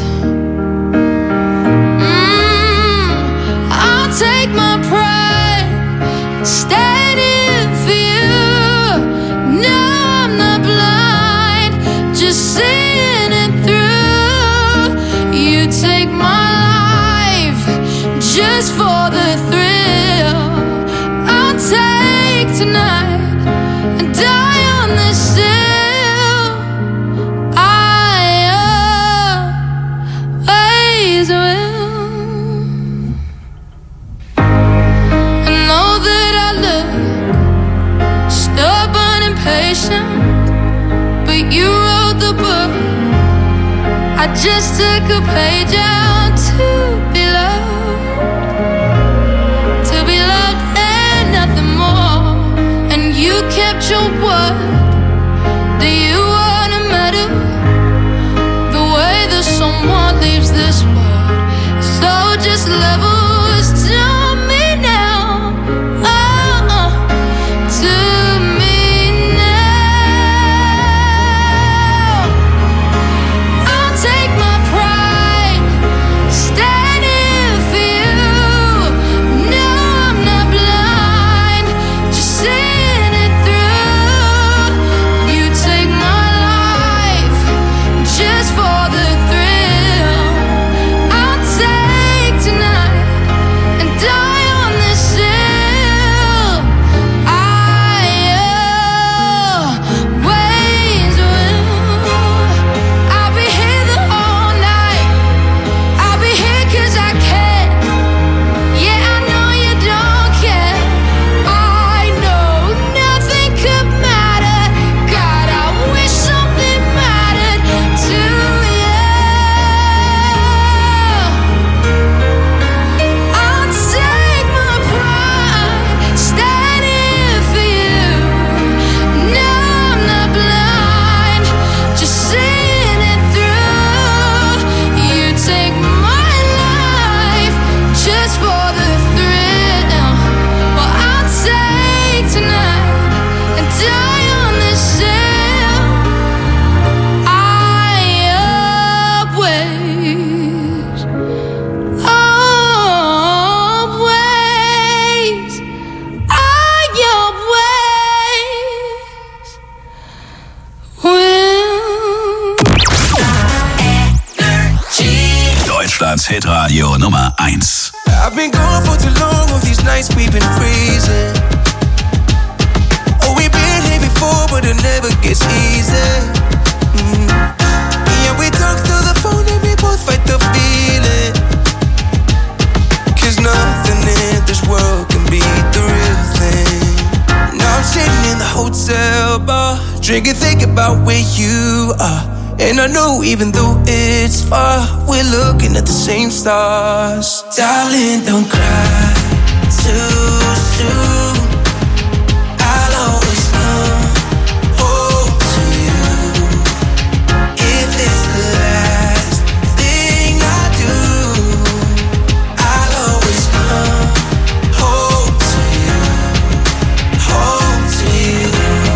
Speaker 12: Mm, I'll take my pride, stand in for you. No, I'm not blind, just seeing it through. You take my life just for the thrill. I'll take tonight and die on this sill. I always will. I know that I look stubborn and patient, but you wrote the book. I just took a page out to be loved, to be loved and nothing more. And you kept your word. Do you wanna meddle the way that someone leaves this world? So just levels to me now, oh, uh, to me now. I'll take my pride, stand in for you. No, I'm not blind, just seeing it through. You take my life just for the thrill. I'll take tonight and die on this sill. I always will. I'll be here the whole night. I'll be here 'cause I can. Yeah, I know you don't care. I know nothing could matter. God, I wish something mattered to you. I'll take my pride, stand in for you. No, I'm not blind, just seeing it through. You take my life just for the thrill. Well, I'll take tonight and die on this sill. I always, always, I always will.
Speaker 9: Deutschlands Hitradio Nummer eins.
Speaker 12: I've been gone for too long, all these nights we've been freezing. Oh, we've been here before, but it never gets easy. Mm. Yeah, we talk through the phone and we both fight the feeling. 'Cause nothing in this world can beat the real thing. Now I'm sitting in the hotel bar, drinking, thinking about where you are. And I know even though it's far, we're looking at the same stars. Darling, don't cry too soon. I'll always come home to you. If it's the last thing I do, I'll always come home to you, home to you.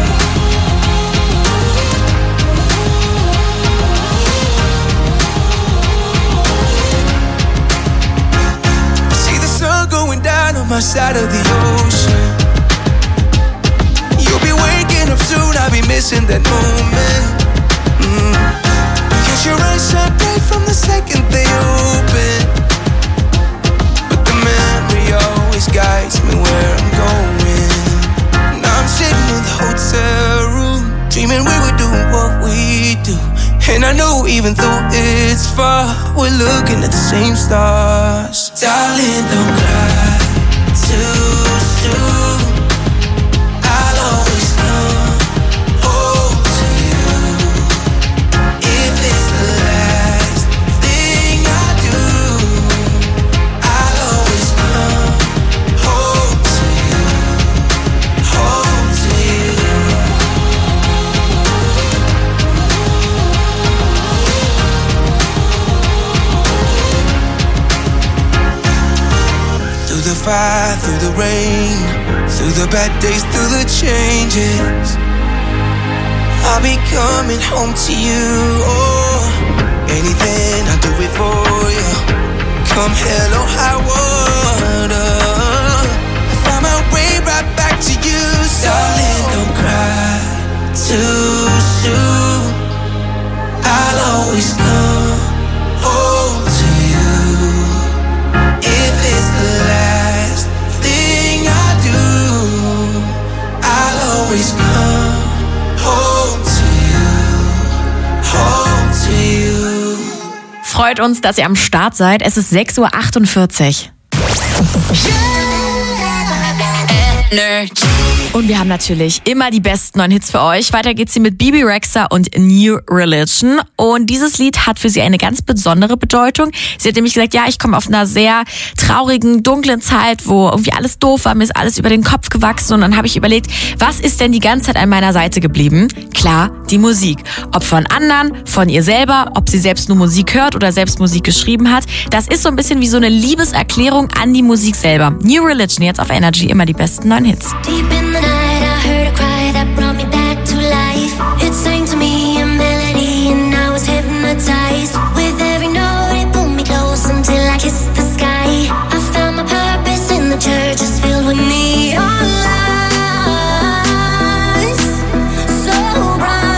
Speaker 12: See the sun going down on my side of the ocean. You'll be waking up soon, I'll be missing that moment. Mm. 'Cause your eyes shine bright from the second they open. But the memory always guides me where I'm going. Now I'm sitting in the hotel room, dreaming we were doing what we do. And I know even though it's far, we're looking at the same stars. Darling, don't cry too soon. I'll always come home to you. If it's the last thing I do, I'll always come home to you, home to you. Through the fire, through the rain, through the bad days, through the changes, I'll be coming home to you. Oh, anything I'll do it for you. Come hell or high water, I'll find my way right back to you. So darling, don't cry too soon. I'll always come home to you. If it's the last thing I do, I'll always come home to you, home to you.
Speaker 3: Freut uns, dass ihr am Start seid. Es ist sechs Uhr achtundvierzig. Und wir haben natürlich immer die besten neuen Hits für euch. Weiter geht's hier mit Bebe Rexha und New Religion. Und dieses Lied hat für sie eine ganz besondere Bedeutung. Sie hat nämlich gesagt, ja, ich komme auf einer sehr traurigen, dunklen Zeit, wo irgendwie alles doof war, mir ist alles über den Kopf gewachsen. Und dann habe ich überlegt, was ist denn die ganze Zeit an meiner Seite geblieben? Klar, die Musik. Ob von anderen, von ihr selber, ob sie selbst nur Musik hört oder selbst Musik geschrieben hat. Das ist so ein bisschen wie so eine Liebeserklärung an die Musik selber. New Religion, jetzt auf Energy, immer die besten neuen Hits.
Speaker 1: Deep in the night, I heard a cry that brought me back to life. It sang to me a melody, and I was hypnotized. With every note, it pulled me close until I kissed the sky. I found my purpose in the church, it's filled with neon lights, so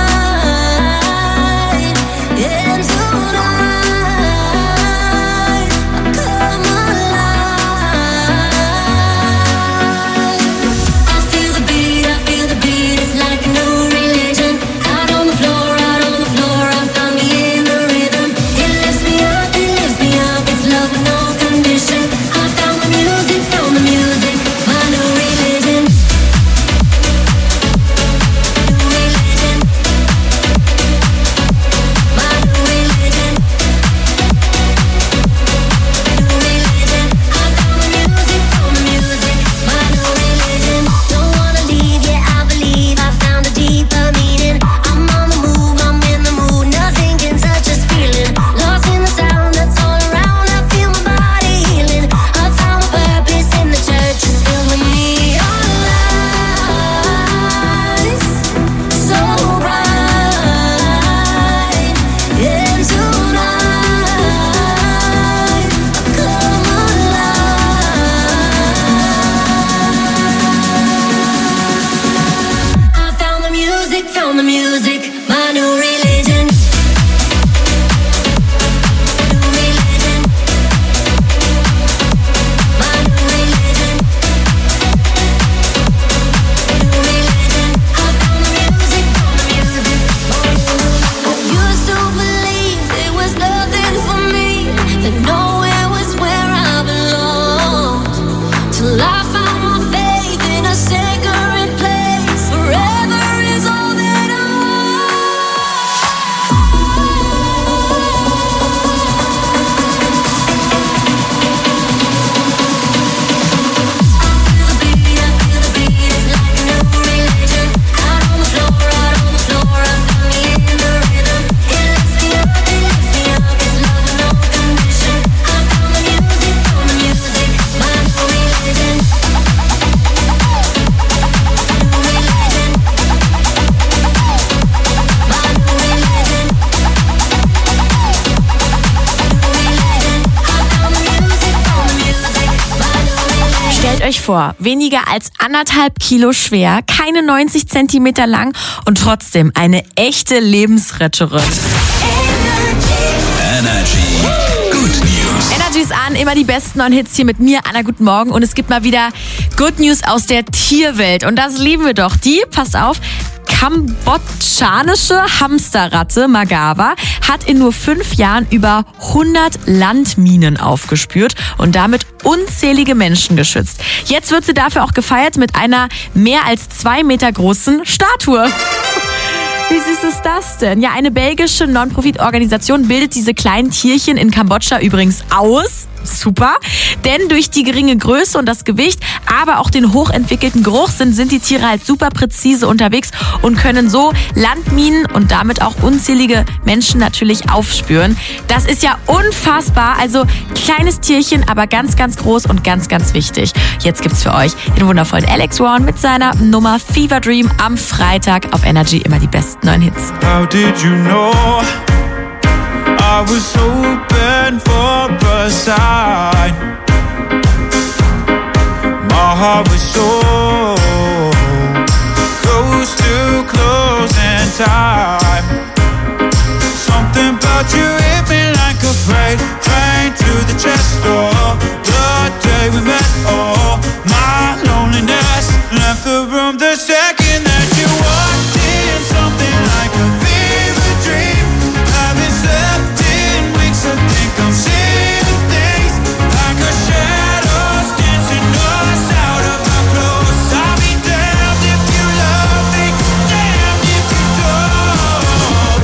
Speaker 1: bright. And tonight, I come alive. I feel the beat, I feel the beat, it's like a new religion. Out on the floor, out on the floor, I found me in the rhythm. It lifts me up, it lifts me up, it's love with no condition. I found the music, found the music, my new religion. New religion. My new religion. New religion. I found the music, found the music, my new religion. Don't wanna leave, yeah, I believe I found a deeper meaning. I'm on the move, I'm in the mood, nothing can touch this feeling. Lost in the sound that's all around, I feel my body healing. I found my purpose in the church, it's filled with neon lights, so bright. And tonight, I come alive. I found the music, found the music, my new religion. New religion. My new religion. New religion. I found the music, found the music. I used to believe there was nothing for me, that nowhere was where I belonged. Till I found my faith in a sacred place. Forever is all that I
Speaker 3: Stellt euch vor, weniger als anderthalb Kilo schwer, keine neunzig Zentimeter lang und trotzdem eine echte Lebensretterin.
Speaker 9: Energy Good News.
Speaker 3: Energy ist an, immer die besten neuen Hits hier mit mir, Anna, guten Morgen. Und es gibt mal wieder Good News aus der Tierwelt. Und das lieben wir doch. Die, passt auf, kambodschanische Hamsterratte Magawa hat in nur fünf Jahren über hundert Landminen aufgespürt und damit unzählige Menschen geschützt. Jetzt wird sie dafür auch gefeiert mit einer mehr als zwei Meter großen Statue. Wie süß ist das denn? Ja, eine belgische Non-Profit-Organisation bildet diese kleinen Tierchen in Kambodscha übrigens aus. Super. Denn durch die geringe Größe und das Gewicht, aber auch den hochentwickelten Geruchssinn sind die Tiere halt super präzise unterwegs und können so Landminen und damit auch unzählige Menschen natürlich aufspüren. Das ist ja unfassbar. Also kleines Tierchen, aber ganz, ganz groß und ganz, ganz wichtig. Jetzt gibt's für euch den wundervollen Alex Warren mit seiner Nummer Fever Dream am Freitag auf Energy. Immer die besten neuen Hits.
Speaker 12: How did you know I was hoping for a sign? My heart was so close to closing time. Something about you hit me like a freight train to the chest door. The day we met, oh, my loneliness left the room the second that you walked in. Something like a fever dream. Haven't slept in weeks. I think I'm seeing things like a shadows dancing us out of our clothes. I'll be damned if you love me, damned if you don't.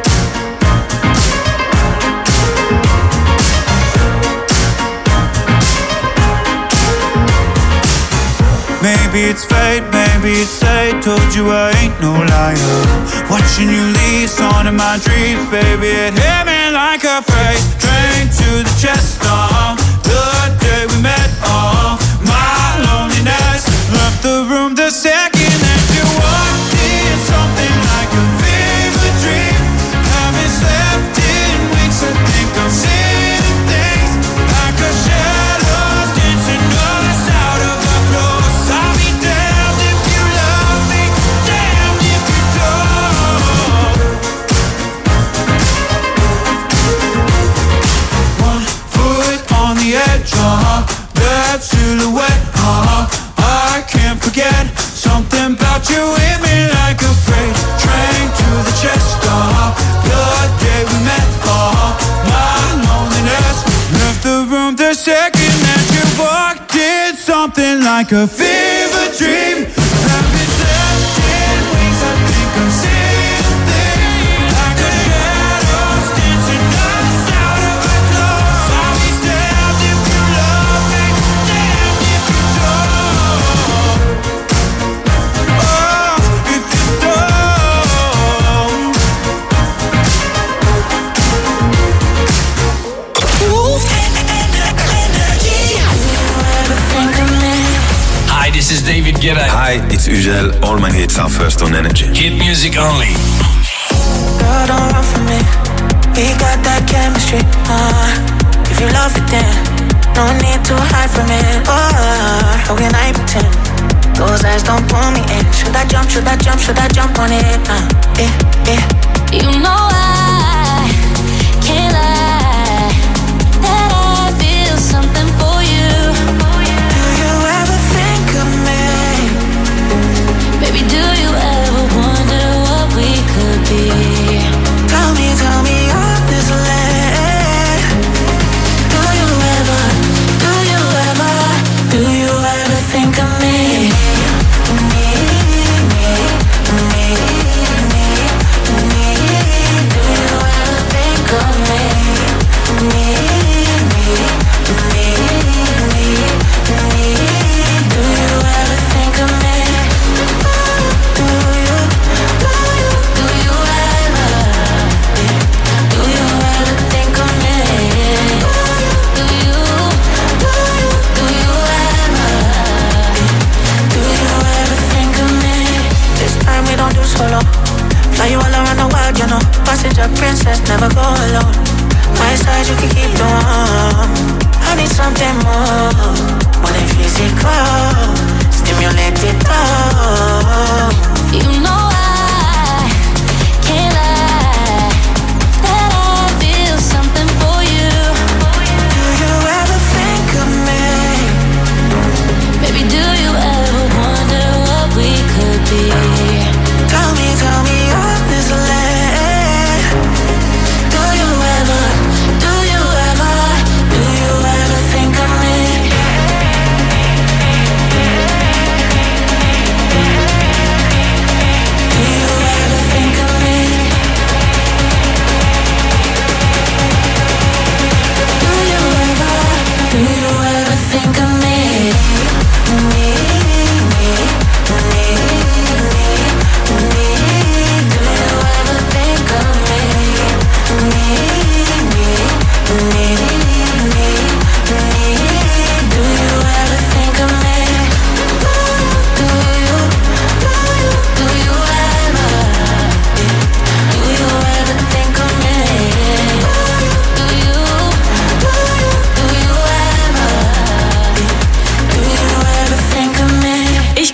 Speaker 12: Maybe it's fate, maybe it's fate. Told you I ain't no liar. Watching you leave, on in my dreams, baby. It hit me like a freight train to the chest. Oh, the day we met. Oh, my loneliness left the room the second that you walked in. Something like a fever dream. Haven't slept in weeks. I think I'm seeing things like a shadows dancing us out of our clothes. I'll be damned if you love me, damned if you don't. One foot on the edge, uh-huh. That silhouette, uh-huh. I can't forget something about you hit me like a freight train to the chest, uh-huh. The day we met, uh-huh. My loneliness left the room the second that you walked in. Something like a fever dream. Haven't slept in weeks. I think I'm seeing things like a shadows dancing us out of our clothes. I'll be damned if you love me, damned if you don't. Oh, if you don't.
Speaker 5: Hi, this is David Guetta.
Speaker 8: Hi, it's Uzel. All my hits are first on Energy.
Speaker 5: Hit music only.
Speaker 16: Girl, don't run from me. We got that chemistry. Uh, if you love it, then no need to hide from it. Oh, how can I pretend? Those eyes don't pull me in. Should I jump? Should I jump? Should I jump on it? Uh, eh, eh.
Speaker 1: You know I can't lie that I feel something for you.
Speaker 16: Do you ever think of me?
Speaker 1: Baby, do you ever wonder what we could be?
Speaker 16: Tell me, tell me honestly. Do you ever, do you ever, do you ever think of me? Me, me, me, me, me. Do you ever think of me? Me, me, me, me, me. Do you ever think of me? Do you, do you, do you ever? Do you ever think of me? Do you, do you, do you ever? Do you ever think of me? This time we don't do solo. Fly you all around the world, you know. Passenger princess, never go alone. My side you can keep the warm. I need something more, more than physical. Stimulated love.
Speaker 1: You know I can't lie that I feel something for you.
Speaker 16: Do you ever think of me?
Speaker 1: Baby, do you ever wonder what we could be?
Speaker 16: Tell me,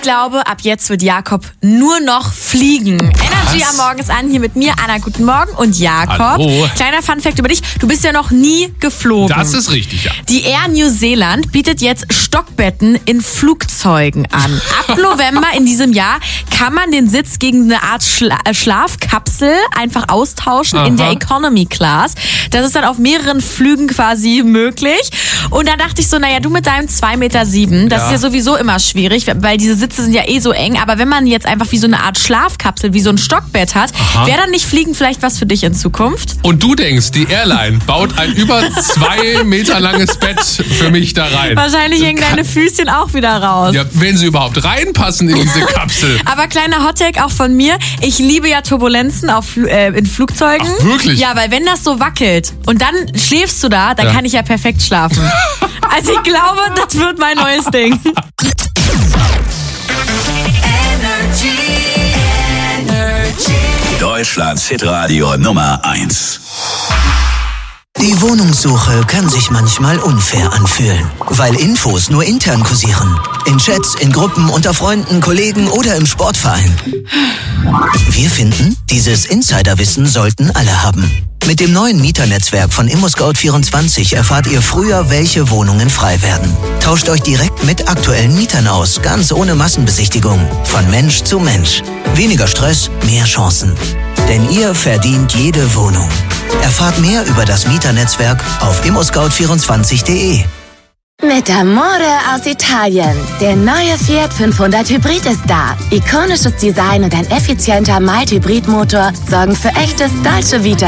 Speaker 3: glaube, ab jetzt wird Jakob nur noch fliegen. Energy
Speaker 4: Was?
Speaker 3: am Morgen ist an, hier mit mir, Anna, guten Morgen und Jakob.
Speaker 4: Hallo.
Speaker 3: Kleiner Funfact über dich, du bist ja noch nie geflogen.
Speaker 4: Das ist richtig, ja.
Speaker 3: Die Air New Zealand bietet jetzt Stockbetten in Flugzeugen an. Ab November in diesem Jahr kann man den Sitz gegen eine Art Schla äh, Schlafkapsel einfach austauschen. Aha. In der Economy Class. Das ist dann auf mehreren Flügen quasi möglich. Und da dachte ich so, naja, du mit deinem zwei Meter sieben, das
Speaker 4: Ja.
Speaker 3: ist ja sowieso immer schwierig, weil diese Sitze sind ja eh so eng. Aber wenn man jetzt einfach wie so eine Art Schlafkapsel, wie so ein Stockbett hat, wäre dann nicht Fliegen vielleicht was für dich in Zukunft?
Speaker 4: Und du denkst, die Airline baut ein über zwei Meter langes Bett für mich da rein.
Speaker 3: Wahrscheinlich hängen deine Füßchen auch wieder raus.
Speaker 4: Ja, wenn sie überhaupt reinpassen in diese Kapsel.
Speaker 3: Aber kleiner Hottag auch von mir. Ich liebe ja Turbulenzen auf, Fl- äh, in Flugzeugen.
Speaker 4: Ach, wirklich?
Speaker 3: Ja, weil wenn das so wackelt und dann schläfst du da, dann
Speaker 4: Ja.
Speaker 3: kann ich ja perfekt schlafen. Also ich glaube, das wird mein neues Ding.
Speaker 9: Deutschlands Hitradio Nummer eins.
Speaker 11: Die Wohnungssuche kann sich manchmal unfair anfühlen, weil Infos nur intern kursieren. In Chats, in Gruppen, unter Freunden, Kollegen oder im Sportverein. Wir finden, dieses Insiderwissen sollten alle haben. Mit dem neuen Mieternetzwerk von ImmoScout vierundzwanzig erfahrt ihr früher, welche Wohnungen frei werden. Tauscht euch direkt mit aktuellen Mietern aus, ganz ohne Massenbesichtigung. Von Mensch zu Mensch. Weniger Stress, mehr Chancen. Denn ihr verdient jede Wohnung. Erfahrt mehr über das Mieternetzwerk auf immoscout vierundzwanzig punkt de.
Speaker 13: Mit Amore aus Italien. Der neue Fiat fünfhundert Hybrid ist da. Ikonisches Design und ein effizienter Mild-Hybrid-Motor sorgen für echtes Dolce Vita